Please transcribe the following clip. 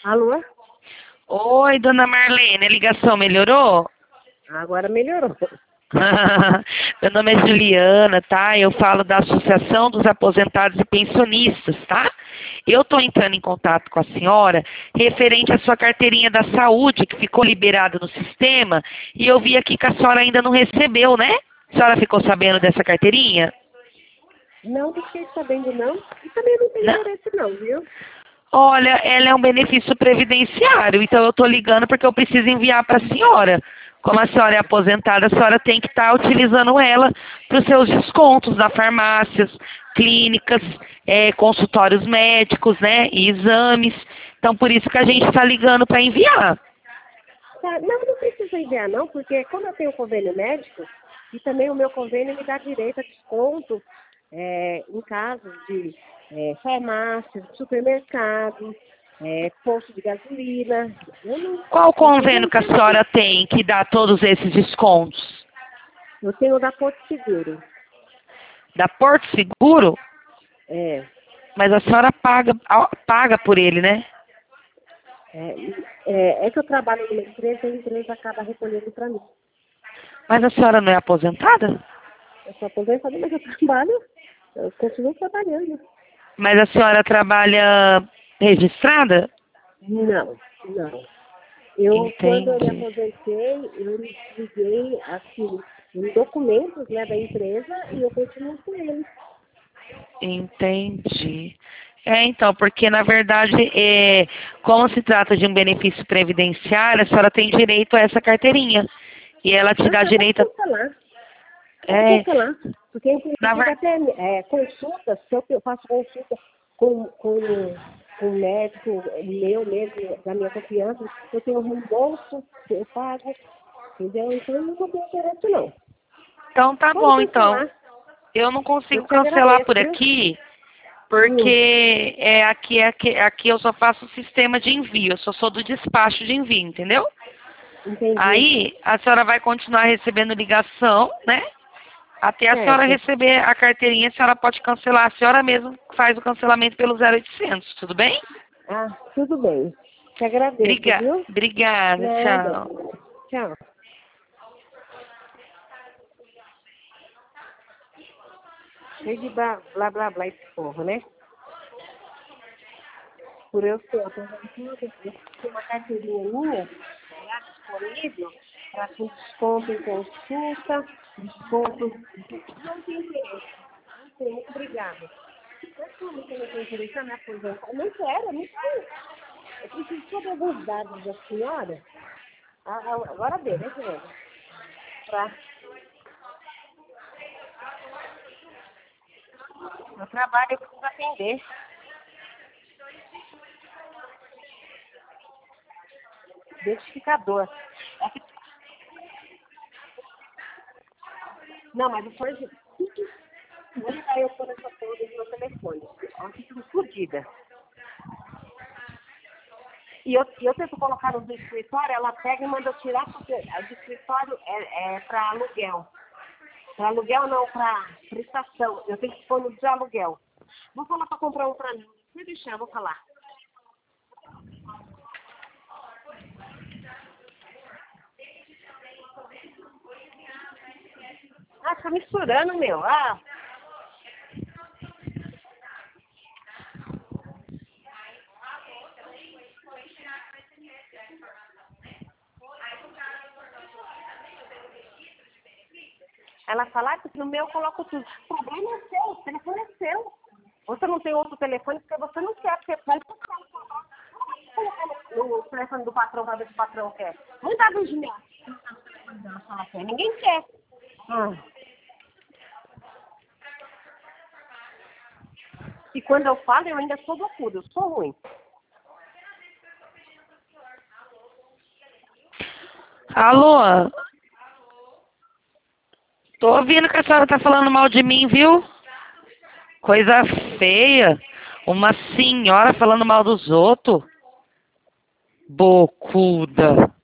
Alô? Oi, dona Marlene, a ligação melhorou? Agora melhorou. Meu nome é Juliana, tá? Eu falo da Associação dos Aposentados e Pensionistas, tá? Eu estou entrando em contato com a senhora referente à sua carteirinha da saúde, que ficou liberada no sistema, e eu vi aqui que a senhora ainda não recebeu, né? A senhora ficou sabendo dessa carteirinha? Não fiquei sabendo, não. E também não tem Não. interesse, não, viu? Olha, ela é um benefício previdenciário, então eu estou ligando porque eu preciso enviar para a senhora. Como a senhora é aposentada, a senhora tem que estar utilizando ela para os seus descontos na farmácias, clínicas, consultórios médicos, né, e exames. Então, por isso que a gente está ligando para enviar. Tá, não precisa enviar, não, porque como eu tenho convênio médico, e também o meu convênio me dá direito a desconto em casos de farmácia, supermercado, posto de gasolina. Qual Então já convênio não que a tem. senhora tem que dá todos esses descontos? Eu tenho o da Porto Seguro. Da Porto Seguro? É, Mas a senhora paga por ele, né? é que eu trabalho numa empresa e a empresa acaba recolhendo para mim. Mas a senhora não é aposentada? Eu sou aposentada, mas eu trabalho, eu continuo trabalhando. Mas a senhora trabalha registrada? Não. Quando eu me Entendi, aposentei, eu liguei, assim, em documentos, né, da empresa e eu continuo com eles. entendi. Então, porque na verdade, como se trata de um benefício previdenciário, a senhora tem direito a essa carteirinha. E ela te Ah, dá tá, pode direito a... cancelar. Pode É, cancelar. Porque, na inclusive, ver... até consultas, se eu faço consulta com um médico meu mesmo, da minha confiança, eu tenho reembolso, eu pago, entendeu? Então, eu não tenho interesse, não. Então tá Pode bom, então. cancelar. Eu não Eu consigo te cancelar agradeço, por viu? aqui, Hum, porque aqui eu só faço o sistema de envio, eu só sou do despacho de envio, entendeu? entendi. Aí a senhora vai continuar recebendo ligação, né? Até a senhora Certo. receber a carteirinha, a senhora pode cancelar. A senhora mesma faz o cancelamento pelo 0800, tudo bem? Ah, tudo bem. Te agradeço, viu? Obrigada, Nada. tchau. Tchau. Cheio de blá blá blá esse povo, né? Por eu ser aposentada, eu tenho uma carteirinha minha já disponível para com desconto em consulta, desconto. Não tem interesse. Não tem, muito obrigada. Mas como que eu não tenho interesse em me aposentar? Eu não quero, eu não quero. Eu preciso saber alguns dados da senhora. Agora deu, né, Juliana? Pra meu trabalho, eu preciso atender. Identificador. Não, mas o Ford, onde vai eu pôr essa porra do meu telefone? Ela fica fodida. E eu tento colocar no do escritório, ela pega e manda eu tirar, porque a do escritório é para aluguel. Para aluguel não, para prestação. Eu tenho que pôr no de aluguel. Vou falar para comprar um para mim. Vai deixar, eu vou falar. Ah, tá misturando, meu. Ah, ela fala, que no meu eu coloco tudo. O problema é seu, o telefone é seu. Você não tem outro telefone porque você não quer, porque vai colocar no telefone do patrão para ver se o patrão quer. Não dá dos meus. Ninguém quer. Ah. E quando eu falo, eu ainda sou bocuda, eu sou ruim. Alô? Tô ouvindo que a senhora tá falando mal de mim, viu? Coisa feia. Uma senhora falando mal dos outros. Bocuda.